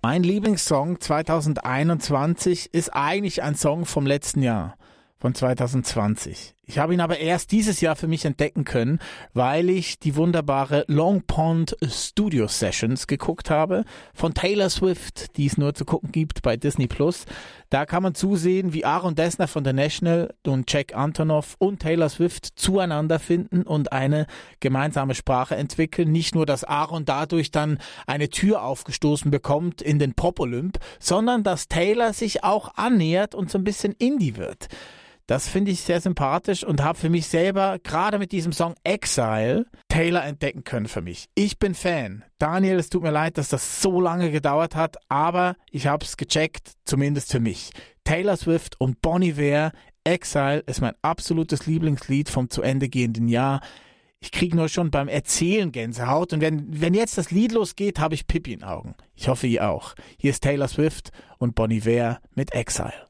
Mein Lieblingssong 2021 ist eigentlich ein Song vom letzten Jahr, von 2020. Ich habe ihn aber erst dieses Jahr für mich entdecken können, weil ich die wunderbare Long Pond Studio Sessions geguckt habe von Taylor Swift, die es nur zu gucken gibt bei Disney+. Da kann man zusehen, wie Aaron Dessner von The National und Jack Antonoff und Taylor Swift zueinander finden und eine gemeinsame Sprache entwickeln. Nicht nur, dass Aaron dadurch dann eine Tür aufgestoßen bekommt in den Pop-Olymp, sondern dass Taylor sich auch annähert und so ein bisschen Indie wird. Das finde ich sehr sympathisch und habe für mich selber, gerade mit diesem Song Exile, Taylor entdecken können für mich. Ich bin Fan. Daniel, es tut mir leid, dass das so lange gedauert hat, aber ich habe es gecheckt, zumindest für mich. Taylor Swift und Bon Iver, Exile ist mein absolutes Lieblingslied vom zu Ende gehenden Jahr. Ich kriege nur schon beim Erzählen Gänsehaut und wenn jetzt das Lied losgeht, habe ich Pipi in den Augen. Ich hoffe, ihr auch. Hier ist Taylor Swift und Bon Iver mit Exile.